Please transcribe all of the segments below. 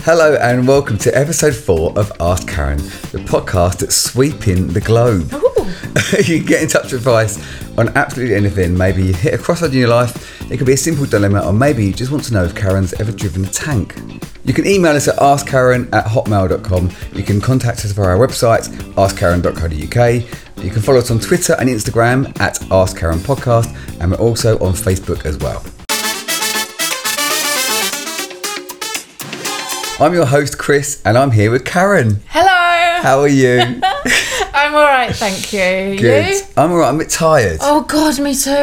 Hello and welcome to episode 4 of Ask Karen, the podcast that's sweeping the globe. You can get in touch with advice on absolutely anything. Maybe you hit a crossroad in your life, it could be a simple dilemma, or maybe you just want to know if Karen's ever driven a tank. You can email us at askkaren@hotmail.com. You can contact us via our website, askkaren.co.uk. You can follow us on Twitter and Instagram at Ask Karen Podcast, and we're also on Facebook as well. I'm your host, Chris, and I'm here with Karen. Hello. How are you? I'm all right, thank you. Good. You? I'm all right. I'm a bit tired. Oh, God, me too.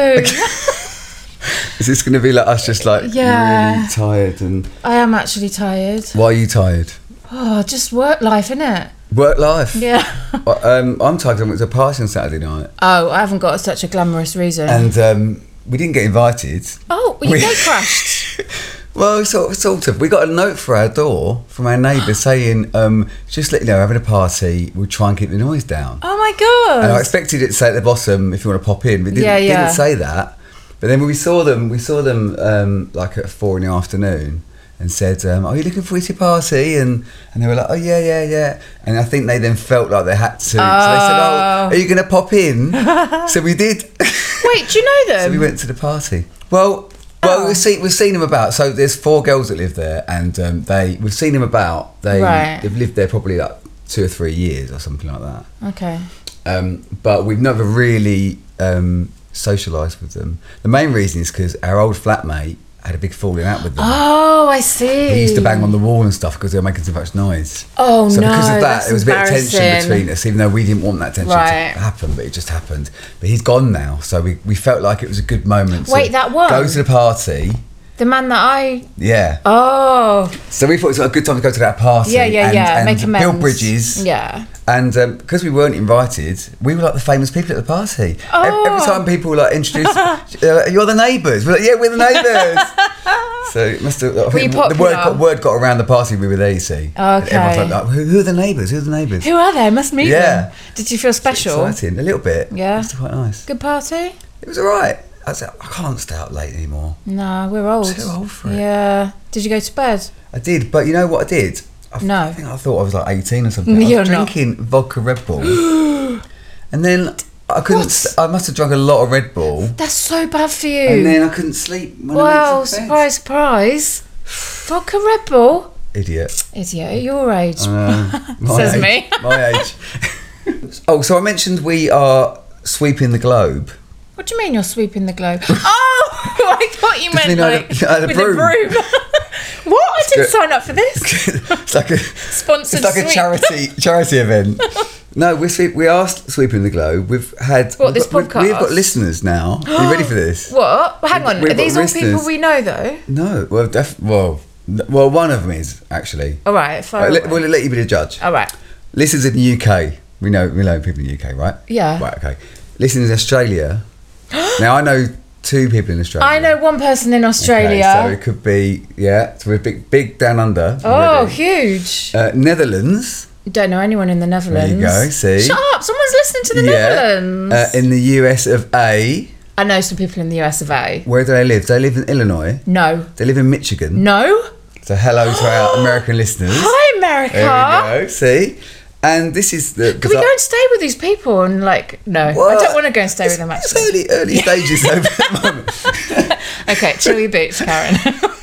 Is this going to be like us just like really tired? And I am actually tired. why are you tired? Oh, just work life, innit? Work life? Yeah. I'm tired. I went to a party on Saturday night. Oh, I haven't got such a glamorous reason. And we didn't get invited. Oh, your gate crashed. Well, sort of. We got a note for our door from our neighbour saying, just let you know, having a party, we'll try and keep the noise down. Oh, my God. And I expected it to say at the bottom, if you want to pop in, but it didn't say that. But then when we saw them like at 4 in the afternoon and said, are you looking forward to your party? And they were like, oh, yeah. And I think they then felt like they had to. So they said, are you going to pop in? So we did. Wait, do you know them? So we went to the party. Well, we've seen them about. So there's 4 girls that live there, and we've seen them about. They've lived there probably like 2 or 3 years or something like that. Okay. But we've never really socialised with them. The main reason is because our old flatmate had a big falling out with them. Oh, I see. He used to bang on the wall and stuff because they were making too much noise. Oh, so no, because of that, that's there was a bit of tension between us, even though we didn't want that tension to happen, but it just happened. But he's gone now, so we felt like it was a good moment to that one? go to the party. The man that I... Yeah. Oh. So we thought it was a good time to go to that party. And make amends. build bridges. Yeah. And because we weren't invited, we were like the famous people at the party. Oh. Every time people like introduced, you're the neighbours. We're like, yeah, we're the neighbours. So it must have. The word got around the party we were there. You see. Okay. Everyone's like, who are the neighbours? Who are the neighbours? Who are they? I must meet them. Did you feel special? Exciting, a little bit. Yeah. It was quite nice. Good party. It was alright. I can't stay out late anymore. No, we're old. I'm too old for it. Yeah. Did you go to bed? I did, but you know what I did? I think I thought I was like 18 or something. I was drinking vodka Red Bull. And then I couldn't. I must have drunk a lot of Red Bull. That's so bad for you. And then I couldn't sleep when I went to bed. Surprise. Vodka Red Bull? Idiot, your age. Says age, me. My age. So I mentioned we are sweeping the globe. What do you mean you're sweeping the globe? Oh, I thought you meant with a broom. What? I didn't sign up for this. It's like a sponsored. It's like a charity event. No, we are sweeping the globe. We've had this podcast. We've got listeners now. Are you ready for this? What? Hang on. Are these all people we know though? No. Well, one of them is actually. All right. We'll let you be the judge. All right. Listeners in the UK. We know people in the UK, right? Yeah. Right. Okay. Listeners in Australia. Now I know 2 people in Australia. I know 1 person in Australia. Okay, so it could be so we're big down under. Oh, huge. Netherlands. Don't know anyone in the Netherlands. There you go. See. Shut up! Someone's listening to the Netherlands. In the US of A. I know some people in the US of A. Where do they live? Do they live in Illinois? No. They live in Michigan. No. So hello to our American listeners. Hi, America. There we go. See. And this is the. Can we go and stay with these people and no? Well, I don't want to go and stay with them actually. It's early stages over at the moment. Okay, chill your boots, Karen.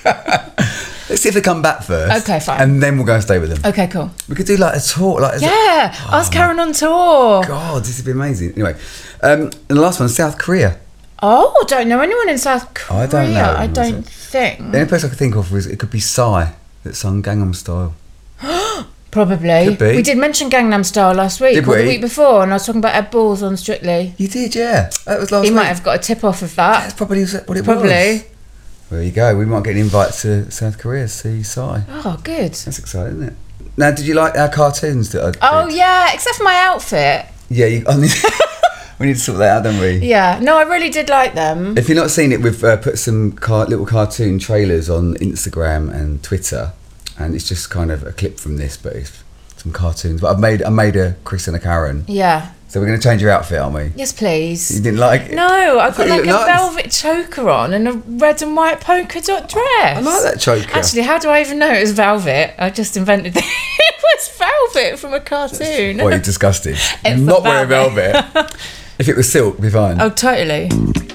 Let's see if they come back first. Okay, fine. And then we'll go and stay with them. Okay, cool. We could do like a tour. Ask Karen on tour. God, this would be amazing. Anyway, and the last one, South Korea. Oh, I don't know anyone in South Korea. I don't know. I don't think. The only person I could think of was it could be Psy that sung Gangnam Style. Probably. Could be. We did mention Gangnam Style last week or the week before, and I was talking about Ed Balls on Strictly. You did, yeah. That was last week. He might have got a tip off of that. That's probably what it was. Probably. Well, there you go. We might get an invite to South Korea to see Psy. Oh, good. That's exciting, isn't it? Now, did you like our cartoons that I did? Oh, yeah, except for my outfit. Yeah, we need to sort that out, don't we? Yeah. No, I really did like them. If you've not seen it, we've put some little cartoon trailers on Instagram and Twitter, and it's just kind of a clip from this, but it's some cartoons. But I made a Chris and a Karen. Yeah. So we're going to change your outfit, aren't we? Yes, please. You didn't like it? No, I've got like a nice velvet choker on and a red and white polka dot dress. I like that choker. Actually, how do I even know it was velvet? I just invented it. It was velvet from a cartoon. Well, you're disgusting. I'm not wearing velvet. If it was silk, it'd be fine. Oh, totally.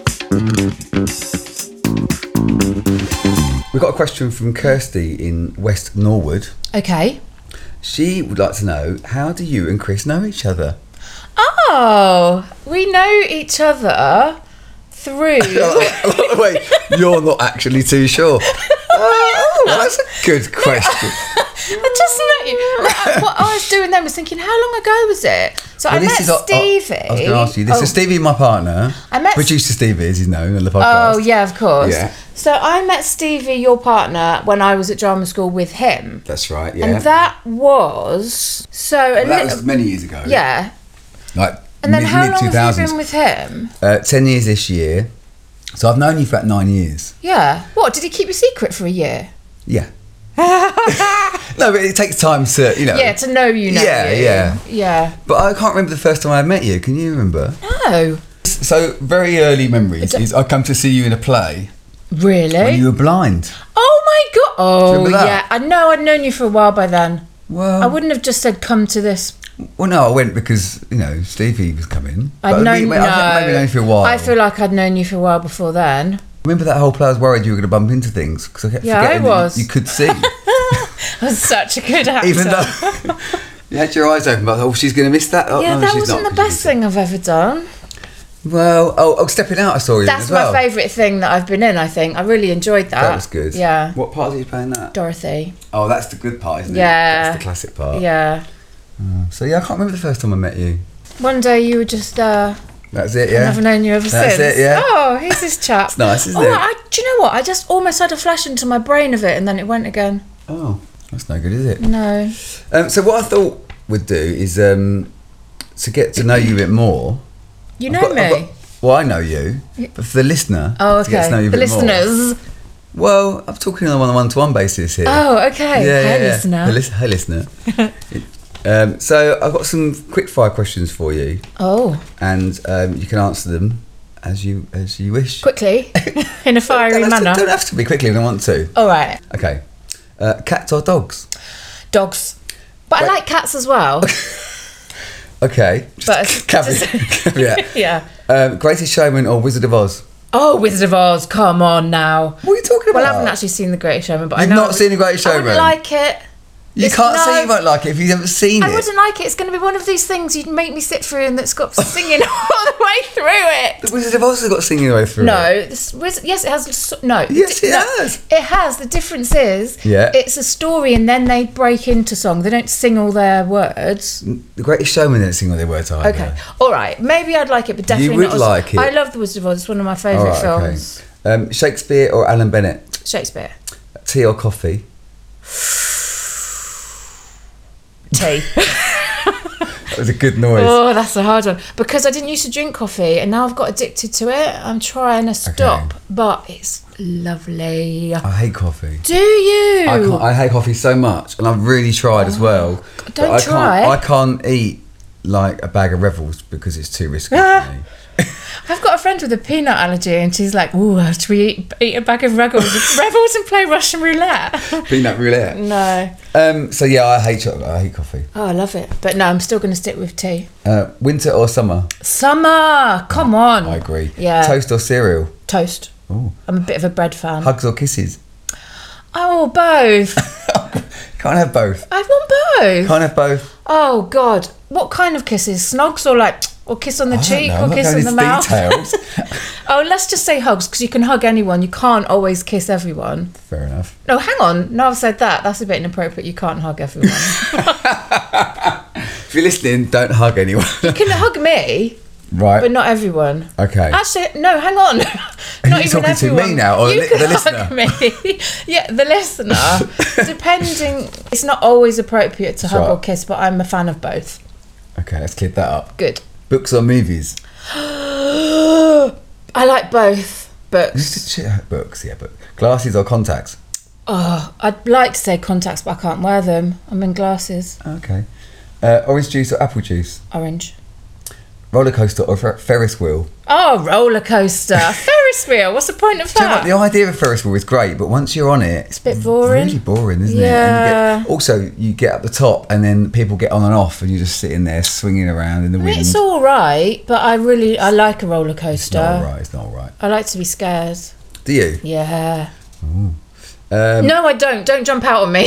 We've got a question from Kirsty in West Norwood. Okay. She would like to know, how do you and Chris know each other? Oh, we know each other through... Wait, you're not actually too sure. Oh, that's a good question. I just met you. What I was doing then was thinking, how long ago was it? So I met Stevie. I was going to ask you. This is Stevie, my partner. Producer Stevie, as he's known on the podcast. Oh, yeah, of course. Yeah. So I met Stevie, your partner, when I was at drama school with him. That's right, yeah. And that was... that was many years ago. Yeah. Like and then how long mid-2000s. have you been with him? 10 years this year. So I've known you for about 9 years. Yeah. What, did he keep your secret for a year? Yeah. No, but it takes time to, Yeah, to know you know you. Yeah. But I can't remember the first time I met you. Can you remember? No. So, very early memories is I come to see you in a play. Really? When you were blind. Oh my God. Oh, that? yeah. I know I'd known you for a while by then. Well, I wouldn't have just said come to this. Well, no, I went because, Stevie was coming. I'd known you. I think maybe known you for a while. I feel like I'd known you for a while before then. Remember that whole play? I was worried you were going to bump into things because I kept forgetting that you could see. I was such a good actor. Even though you had your eyes open, but she's going to miss that. Oh, yeah, no, that she's wasn't not, the best thing I've ever done. Well, Stepping Out, I saw you That's as well. my favourite thing that I've been in, I think. I really enjoyed that. That was good. Yeah. What part did you play in that? Dorothy. Oh, that's the good part, isn't it? Yeah. That's the classic part. Yeah. So, I can't remember the first time I met you. One day you were just... That's it, yeah. I've never known you ever That's since. it, yeah. Oh, here's this chap. It's nice, isn't it? Do you know what? I just almost had a flash into my brain of it and then it went again. Oh, that's no good, is it? No. So what I thought we'd do is to get to know you a bit more. You know me? Well, I know you, but for the listener, to get to know you a bit more. The listeners. Well, I'm talking on a one-to-one basis here. Oh, okay. Yeah, listener. Hey, listener. So I've got some quick-fire questions for you. Oh. And you can answer them as you wish. Quickly, in a fiery manner. Don't have to be quickly if I want to. All right. Okay. Cats or dogs? Dogs. But I like cats as well. Okay. But caveat. Yeah. Greatest Showman or Wizard of Oz? Oh, Wizard of Oz, come on now. What are you talking about? Well, I haven't actually seen The Greatest Showman, but You've I know... You've not seen The Greatest Showman? I wouldn't like it. You can't say you won't like it if you haven't seen it. I wouldn't like it. It's going to be one of these things you'd make me sit through and that's got singing all the way through it. The Wizard of Oz has got singing all the way through it. Yes, it has. No. Yes, it has. It has. The difference is it's a story and then they break into song. They don't sing all their words. The Greatest Showman didn't sing all their words either. Okay. All right. Maybe I'd like it, but definitely not. You would like it. I love The Wizard of Oz. It's one of my favourite films. Okay. Shakespeare or Alan Bennett? Shakespeare. Tea or coffee? Tea. That was a good noise. Oh, that's a hard one. Because I didn't used to drink coffee and now I've got addicted to it. I'm trying to stop, but it's lovely. I hate coffee. Do you? I hate coffee so much, and I've really tried as well. Don't try. I can't eat like a bag of Revels because it's too risky for me. I've got a friend with a peanut allergy and she's like, ooh, should we eat a bag of Revels and play Russian roulette? Peanut roulette? No. So yeah, I hate chocolate. I hate coffee. Oh, I love it. But no, I'm still going to stick with tea. Winter or summer? Summer! Come on. I agree. Yeah. Toast or cereal? Toast. Ooh. I'm a bit of a bread fan. Hugs or kisses? Oh, both. Can't have both. I want both. Can't have both. Oh, God. What kind of kisses? Snogs or kiss on the cheek or kiss on the mouth? Details. Oh, let's just say hugs, because you can hug anyone. You can't always kiss everyone. Fair enough. No, hang on. No, I've said that. That's a bit inappropriate. You can't hug everyone. If you're listening, don't hug anyone. You can hug me. Right. But not everyone. Okay. Actually, no, hang on. Are you talking to me now or the listener? Hug me. Yeah, the listener. Depending, it's not always appropriate to hug or kiss, but I'm a fan of both. Okay, let's clear that up. Good. Books or movies? I like both. Books. Books, yeah, but glasses or contacts? Oh, I'd like to say contacts, but I can't wear them. I'm in glasses. Okay. Orange juice or apple juice? Orange. roller coaster or Ferris wheel? Oh, roller coaster. Ferris wheel. What's the point of that? You know what, the idea of Ferris wheel is great, but once you're on it, it's a bit boring. Really boring, isn't it? And also, you get up the top and then people get on and off and you're just sitting there swinging around in the wind. It's all right, but I like a roller coaster. It's not all right. I like to be scared. Do you? Yeah. No, I don't. Don't jump out on me.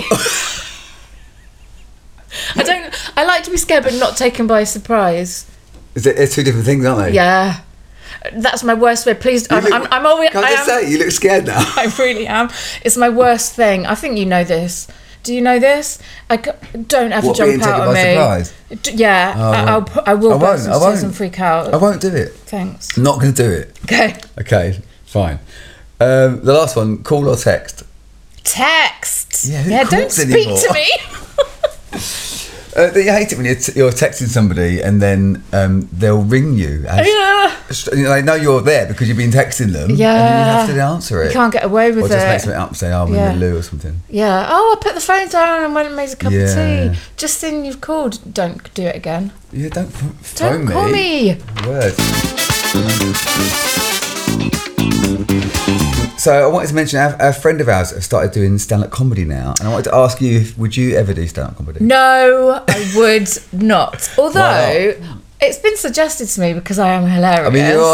I like to be scared but not taken by surprise. It's two different things, aren't they? Yeah. That's my worst fear. Please, I'm always... Can I just say, you look scared now. I really am. It's my worst thing. I think you know this. Do you know this? Don't ever jump out on me. Surprise? Yeah. I will burst into tears and freak out. I won't do it. Thanks. I'm not going to do it. Okay, fine. The last one, call or text? Text. Yeah, don't speak to me. You hate it when you're texting somebody and then they'll ring you. They know you're there because you've been texting them. Yeah. And then you have to answer it. You can't get away with it. Or just make something up and say, I'm in the loo or something. Yeah. Oh, I put the phone down and went and made a cup of tea. Just then you've called. Don't do it again. Yeah, don't phone me. Don't call me. Word. So I wanted to mention a friend of ours has started doing stand-up comedy now, and I wanted to ask you, would you ever do stand-up comedy? No, I would not. Although it's been suggested to me because I am hilarious.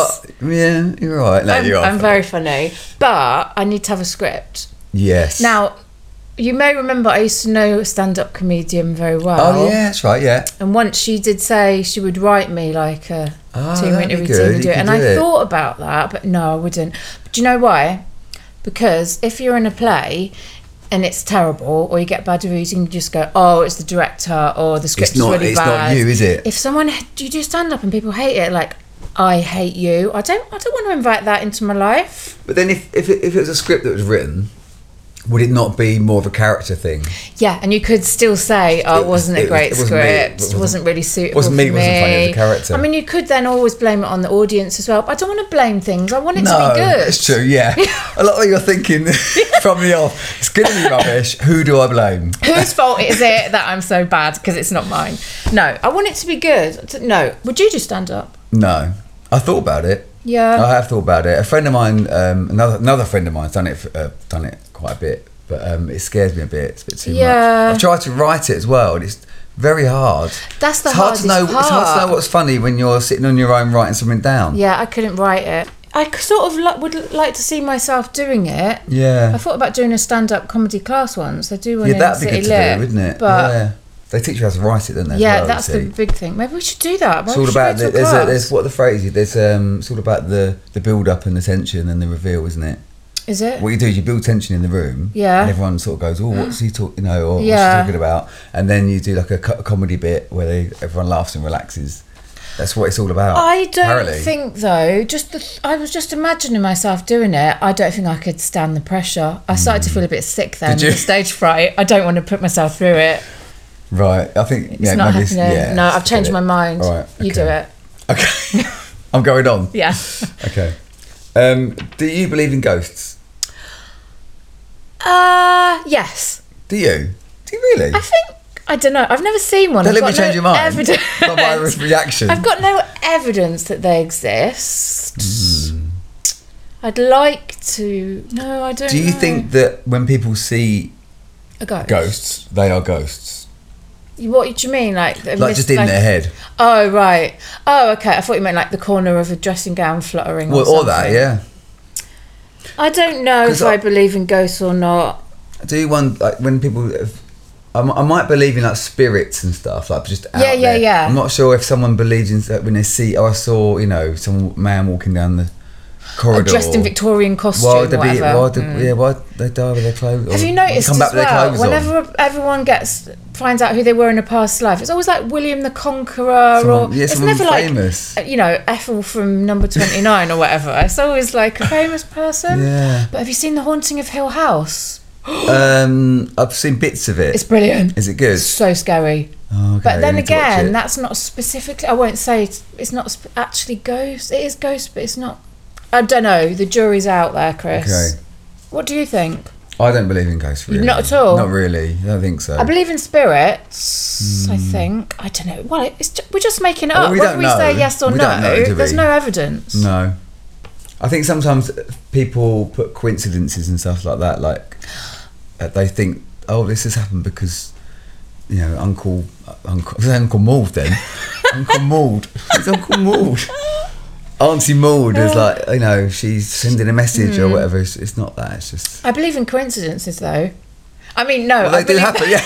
I mean, you're right. No, you are. I'm very funny, but I need to have a script. Yes. Now, you may remember I used to know a stand-up comedian very well. Oh yeah, that's right. Yeah. And once she did say she would write me like a 2-minute routine and do it, and I thought about that, but no, I wouldn't. But do you know why? Because if you're in a play and it's terrible or you get bad reviews, you can just go, oh, it's the director or the script's really bad. It's not you, is it? If you do stand up and people hate it, like, I hate you, I don't want to invite that into my life. But then if it was a script that was written, would it not be more of a character thing? Yeah, and you could still say, it wasn't a great script, it wasn't really suitable for me. It wasn't funny as a character. I mean, you could then always blame it on the audience as well, but I don't want to blame things, I want it to be good. No, it's true, yeah. A lot of you're thinking from the off, it's going to be rubbish, who do I blame? Whose fault is it that I'm so bad, because it's not mine? No, I want it to be good. No, would you just stand up? No, I thought about it. Yeah. I have thought about it. A friend of mine, another friend of mine's done it quite a bit, but it scares me a bit. It's a bit too much. I've tried to write it as well, and it's very hard. That's the hardest part. It's hard to know what's funny when you're sitting on your own writing something down. Yeah, I couldn't write it. I sort of would like to see myself doing it. Yeah. I thought about doing a stand-up comedy class once. I do one in that'd be City good Lit, to do, wouldn't it? But they teach you how to write it, don't they? Yeah, that's the big thing. Maybe we should do that. It's all about there's what the phrase is. There's it's all about the build-up and the tension and the reveal, isn't it? Is it? What you do is you build tension in the room, and everyone sort of goes, "Oh, what's he talking?" or what's he talking about? And then you do like a comedy bit where everyone laughs and relaxes. That's what it's all about. I don't think though. I was just imagining myself doing it. I don't think I could stand the pressure. I started to feel a bit sick then. The stage fright. I don't want to put myself through it. Right. I think it's not happening. No, I've changed my mind. All right. You do it. Okay. I'm going on. Yeah. Okay. Do you believe in ghosts? Yes. Do you? Do you really? I don't know. I've never seen one. Don't let me change your mind. Not my reaction. I've got no evidence that they exist. I'd like to. No, I don't. Do you think that when people see ghosts, they are ghosts? What do you mean? Like just in their head? Oh, right. Oh, okay. I thought you meant like the corner of a dressing gown fluttering or that, yeah. I don't know if I believe in ghosts or not. Do you want, like, when people... I might believe in, like, spirits and stuff, like, just out there. Yeah. I'm not sure if someone believes in... When they see... I saw, some man walking down the corridor. Dressed in Victorian costume, why'd they die with their clothes? Have you noticed as well, whenever everyone finds out who they were in a past life, it's always like William the Conqueror, it's never famous. Like Ethel from Number 29 or whatever. It's always like a famous person. Yeah. But have you seen The Haunting of Hill House? I've seen bits of it. It's brilliant. Is it good? It's so scary. Oh, okay, but then again, that's not specifically. I won't say it's not actually ghosts. It is ghosts, but it's not. I don't know. The jury's out there, Chris. Okay. What do you think? I don't believe in ghosts, really. Not at all? Not really. I don't think so. I believe in spirits, I think. I don't know. Well, we're just making it up. Whether we say yes or no, there's no evidence. No. I think sometimes people put coincidences and stuff like that, like they think, oh, this has happened because, you know, Uncle Maud then. Uncle Maud. It's Uncle Maud. Auntie Maud is like, you know, she's sending a message or whatever. It's not that. It's just. I believe in coincidences, though. I mean, no. Well, they do happen, yeah.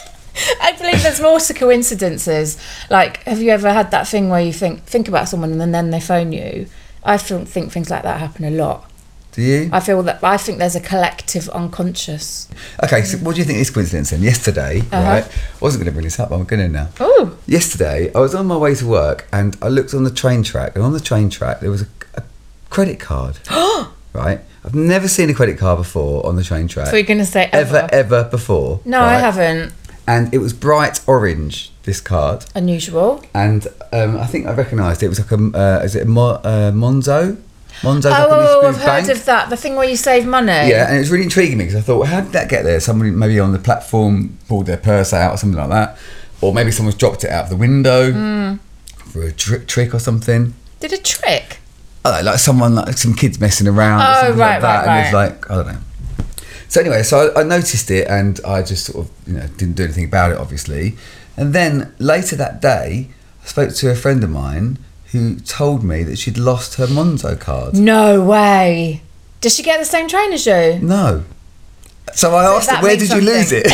I believe there's more to coincidences. Like, have you ever had that thing where you think about someone and then they phone you? I think things like that happen a lot. Do you? I think there's a collective unconscious. Okay, so what do you think is coincidence then? Yesterday, right? I wasn't going to bring this up, but I'm going to now. Oh. Yesterday, I was on my way to work and I looked on the train track, and on the train track there was a credit card. Right? I've never seen a credit card before on the train track. So you're going to say ever before? No, right? I haven't. And it was bright orange, this card. Unusual. And I think I recognised it. It was like is it a Monzo? Monzo's I've heard of that. The thing where you save money. Yeah, and it was really intriguing me because I thought, well, how did that get there? Somebody maybe on the platform pulled their purse out or something like that. Or maybe someone's dropped it out of the window for a trick or something. Did a trick? I don't know, like someone, like some kids messing around or something like that. And it's like, I don't know. So anyway, so I noticed it and I just sort of, you know, didn't do anything about it, obviously. And then later that day, I spoke to a friend of mine who told me that she'd lost her Monzo card. No way. Does she get the same train as you? No. So I asked her, where did you lose it?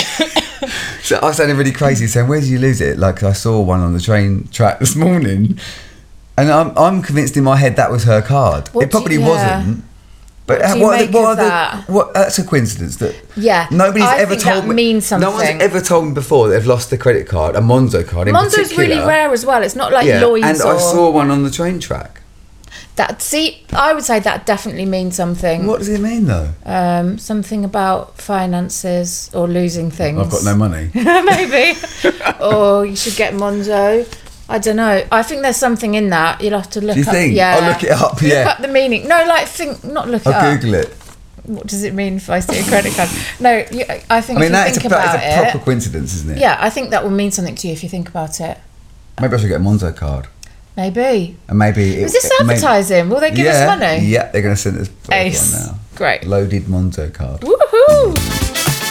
So I sounded really crazy saying, where did you lose it? Like I saw one on the train track this morning. And I'm convinced in my head that was her card. It probably wasn't. But that's a coincidence that nobody's ever told me. Means something. No one's ever told me before that they've lost their credit card, a Monzo card in particular. Monzo's really rare as well. It's not like Lloyd's. And I saw one on the train track. I would say that definitely means something. What does it mean though? Something about finances or losing things. I've got no money. Maybe. Or you should get Monzo. I don't know. I think there's something in that. You'll have to look up. Do you think? Yeah. I'll look it up, yeah. Look up the meaning. No, not look it up. I'll Google it. What does it mean if I see a credit card? No, I think that's a proper coincidence, isn't it? Yeah, I think that will mean something to you if you think about it. Maybe I should get a Monzo card. Maybe. And maybe... Is this advertising? Will they give us money? Yeah, they're going to send us Ace. one now. Great. Loaded Monzo card. Woohoo!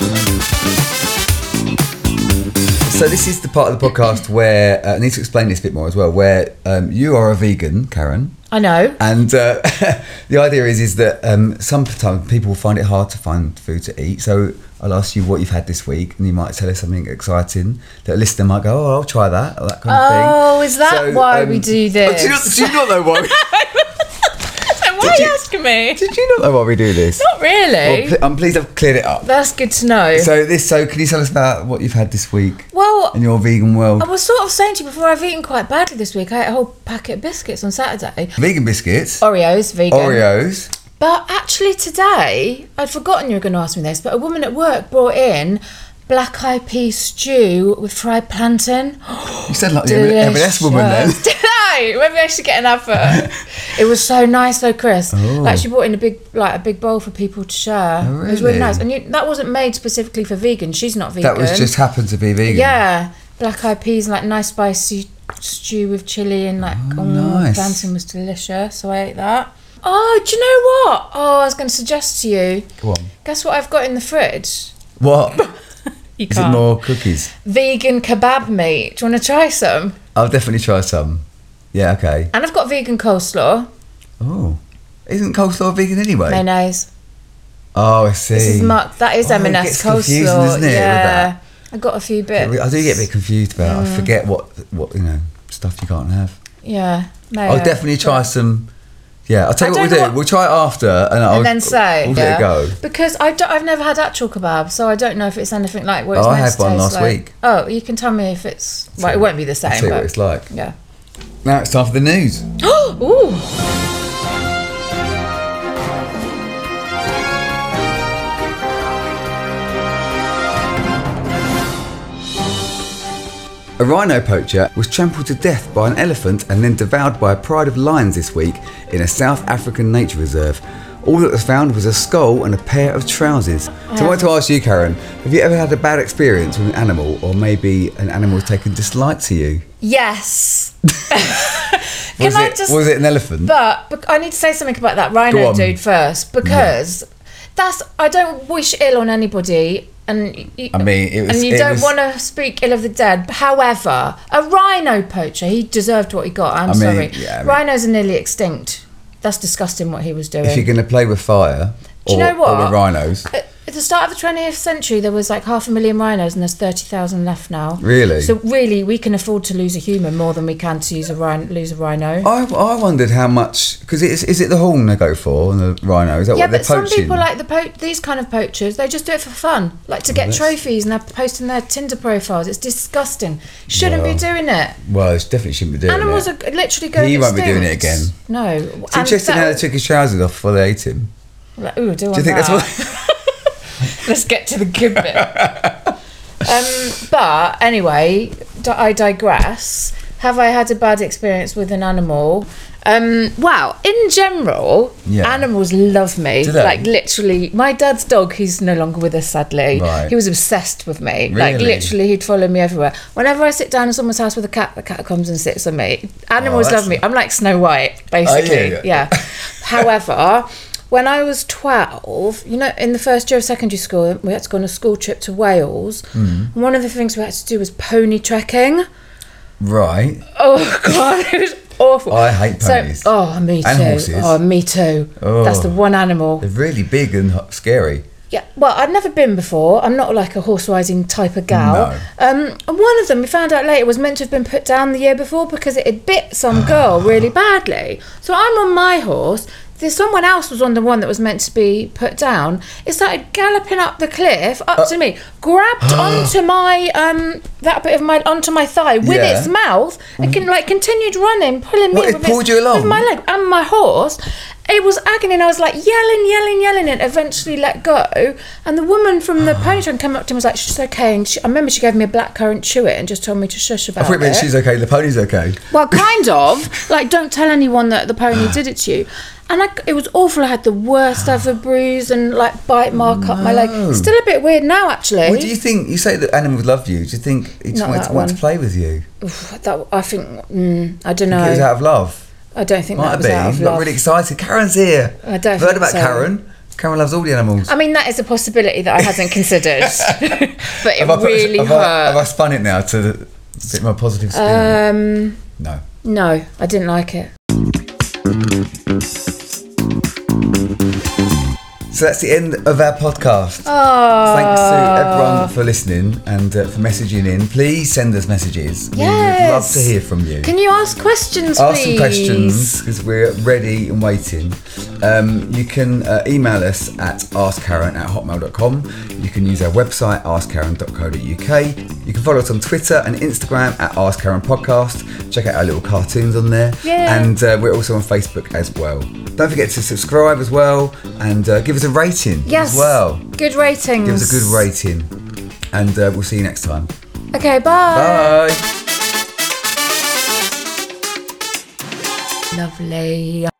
So this is the part of the podcast where I need to explain this a bit more as well, where you are a vegan, Karen. I know. And the idea is that sometimes people find it hard to find food to eat. So I'll ask you what you've had this week, and you might tell us something exciting that a listener might go, oh, I'll try that, or that kind of thing. Oh, is that why we do this? Do you not know why? Why are you asking me? Did you not know why we do this? Not really. Well, I'm pleased I've cleared it up. That's good to know. So can you tell us about what you've had this week? Well, in your vegan world? I was sort of saying to you before, I've eaten quite badly this week. I ate a whole packet of biscuits on Saturday. Vegan biscuits? Oreos, vegan. Oreos. But actually today, I'd forgotten you were going to ask me this, but a woman at work brought in black eyed pea stew with fried plantain. You sound like the M&S woman then. Did I? Maybe I should get an advert. It was so nice, so crisp. Oh. Like she brought in a big bowl for people to share. Oh, really? It was really nice. And that wasn't made specifically for vegan. She's not vegan. That was just happened to be vegan. Yeah. Black eyed peas and like nice spicy stew with chilli and like nice. Plantain was delicious. So I ate that. Oh, do you know what? Oh, I was going to suggest to you. Go on. Guess what I've got in the fridge? What? Is it more cookies? Vegan kebab meat. Do you want to try some? I'll definitely try some. Yeah, okay. And I've got vegan coleslaw. Oh. Isn't coleslaw vegan anyway? Mayonnaise. Oh, I see. That is M&S coleslaw. Isn't it, yeah. I got a few bits. I do get a bit confused about it. I forget what stuff you can't have. Yeah. Mayo. I'll definitely try some. Yeah, I'll tell you what we'll do. We'll try it after, and then say, we'll let it go. Because I've never had actual kebab, so I don't know if it's anything like what it's meant to taste like. I had one last week. Oh, you can tell me if it's... Well, it won't be the same. I'll tell you what it's like. Yeah. Now it's time for the news. Ooh. A rhino poacher was trampled to death by an elephant and then devoured by a pride of lions this week in a South African nature reserve. All that was found was a skull and a pair of trousers. So I wanted to ask you, Karen, have you ever had a bad experience with an animal, or maybe an animal has taken dislike to you? Yes. Was it an elephant? But I need to say something about that rhino dude first, because I don't wish ill on anybody. And you don't want to speak ill of the dead. However, a rhino poacher, he deserved what he got. I'm sorry. Rhinos are nearly extinct. That's disgusting what he was doing. If you're going to play with fire, do you know what? Or with rhinos. At the start of the 20th century, there was like 500,000 rhinos, and there's 30,000 left now. Really? So really, we can afford to lose a human more than we can to lose a rhino. I wondered how much, because is it the horn they go for, and the rhino? Is that what they're poaching? Some people like these kind of poachers, they just do it for fun, like to get trophies, and they're posting their Tinder profiles. It's disgusting. Shouldn't be doing it. Well, it definitely shouldn't be doing Animals it. Animals are literally going He won't extinct. be doing it again. No. It's interesting how they took his trousers off before they ate him. Like, ooh, do you think that's what... Let's get to the good bit. But anyway, I digress. Have I had a bad experience with an animal? Well, in general, animals love me. Do they? Like literally, my dad's dog, he's no longer with us sadly. Right. He was obsessed with me. Really? Like literally, he'd follow me everywhere. Whenever I sit down in someone's house with a cat, the cat comes and sits on me. Animals love me. I'm like Snow White, basically. Yeah. However, when I was 12, you know, in the first year of secondary school, we had to go on a school trip to Wales. And one of the things we had to do was pony trekking. Right. Oh, God, it was awful. I hate ponies. Me too. And horses. Oh, me too. Oh. That's the one animal. They're really big and scary. Yeah, well, I'd never been before. I'm not like a horse riding type of gal. No. And one of them, we found out later, was meant to have been put down the year before because it had bit some girl really badly. So I'm on my horse. Someone else was on the one that was meant to be put down. It started galloping up the cliff up to me, grabbed onto my onto my thigh with its mouth, and continued running, pulling me. It pulled you along with my leg and my horse. It was agony, and I was like yelling, and eventually let go. And the woman from the pony train came up to me and was like, "She's okay." And I remember she gave me a blackcurrant chew it and just told me to shush about it. I thought it meant she's okay, the pony's okay. Well, kind of. Like, don't tell anyone that the pony did it to you. And it was awful. I had the worst ever bruise and like bite mark up my leg. It's still a bit weird now, actually. Well, do you think, you say that animals love you, do you think he just wanted to play with you? I think, I don't know. It was out of love. I don't think Might that was out of have been. love. Got really excited. Karen's here. I don't I've heard think about so. Karen. Karen loves all the animals. I mean, that is a possibility that I hadn't considered. But it really hurt. Have I spun it now to a bit more positive spin? No. No, I didn't like it. So that's the end of our podcast. Thanks to everyone for listening and for messaging in. Please send us messages. Yes. We would love to hear from you. Can you ask questions, Ask please? some questions because we're ready and waiting. You can email us at askkaren@hotmail.com. You can use our website askkaren.co.uk. You can follow us on Twitter and Instagram at AskKarenPodcast. Check out our little cartoons on there. Yeah. And we're also on Facebook as well. Don't forget to subscribe as well and give us a rating as well. Good ratings. Give us a good rating. And we'll see you next time. Okay, bye. Bye. Lovely.